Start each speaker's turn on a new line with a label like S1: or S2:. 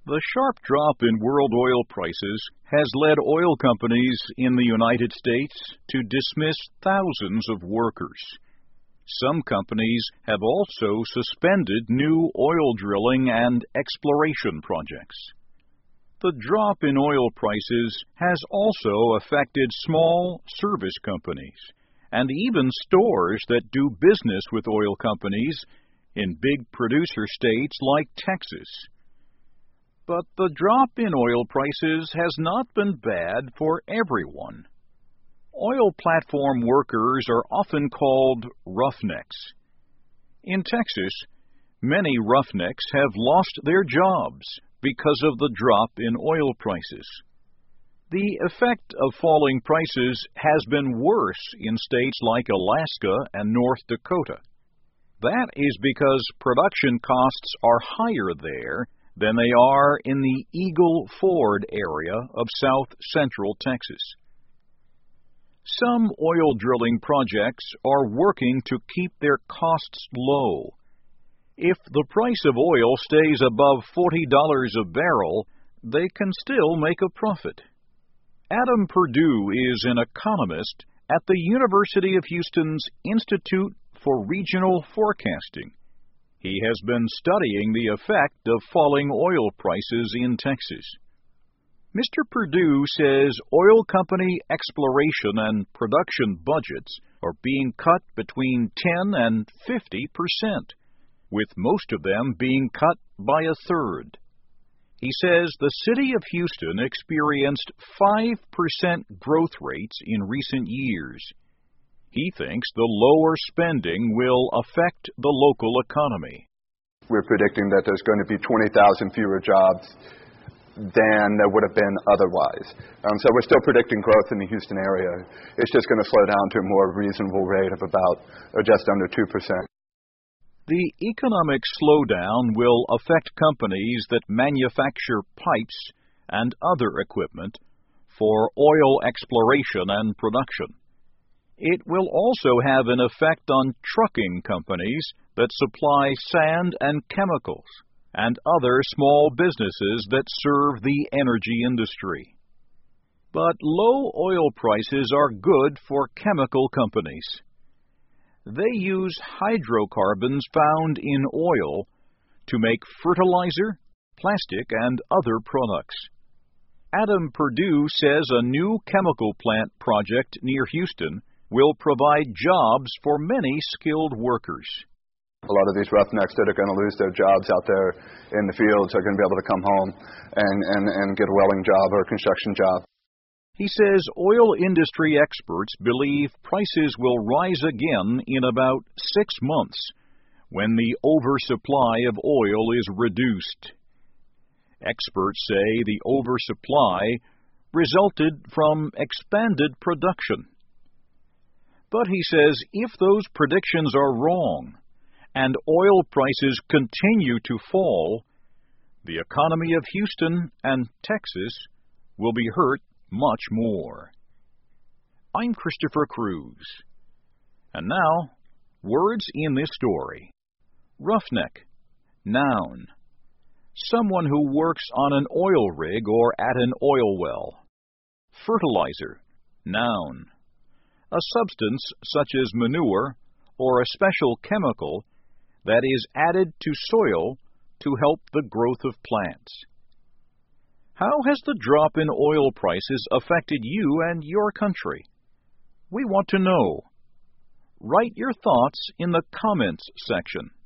S1: The sharp drop in world oil prices has led oil companies in the United States to dismiss thousands of workers. Some companies have also suspended new oil drilling and exploration projects. The drop in oil prices has also affected small service companies and even stores that do business with oil companies in big producer states like Texas. But the drop in oil prices has not been bad for everyone. Oil platform workers are often called roughnecks. In Texas, many roughnecks have lost their jobs because of the drop in oil prices. The effect of falling prices has been worse in states like Alaska and North Dakota. That is because production costs are higher there than they are in the Eagle Ford area of south central Texas. Some oil drilling projects are working to keep their costs low. If the price of oil stays above $40 a barrel, they can still make a profit. Adam Perdue is an economist at the University of Houston's Institute for Regional Forecasting. He has been studying the effect of falling oil prices in Texas. Mr. Perdue says oil company exploration and production budgets are being cut between 10 and 50%, with most of them being cut by a third. He says the city of Houston experienced 5% growth rates in recent years. He thinks the lower spending will affect the local economy.
S2: We're predicting that there's going to be 20,000 fewer jobs than there would have been otherwise. So we're still predicting growth in the Houston area. It's just going to slow down to a more reasonable rate of about or just under 2%.
S1: The economic slowdown will affect companies that manufacture pipes and other equipment for oil exploration and production. It will also have an effect on trucking companies that supply sand and chemicals, and other small businesses that serve the energy industry. But low oil prices are good for chemical companies. They use hydrocarbons found in oil to make fertilizer, plastic, and other products. Adam Perdue says a new chemical plant project near Houston will provide jobs for many skilled workers.
S2: A lot of these roughnecks that are going to lose their jobs out there in the fields are going to be able to come home and get a welding job or a construction job.
S1: He says oil industry experts believe prices will rise again in about 6 months when the oversupply of oil is reduced. Experts say the oversupply resulted from expanded production. But he says if those predictions are wrong and oil prices continue to fall, the economy of Houston and Texas will be hurt much more. I'm Christopher Cruz. And now, words in this story. Roughneck, noun. Someone who works on an oil rig or at an oil well. Fertilizer, noun. A substance such as manure or a special chemical that is added to soil to help the growth of plants. How has the drop in oil prices affected you and your country? We want to know. Write your thoughts in the comments section.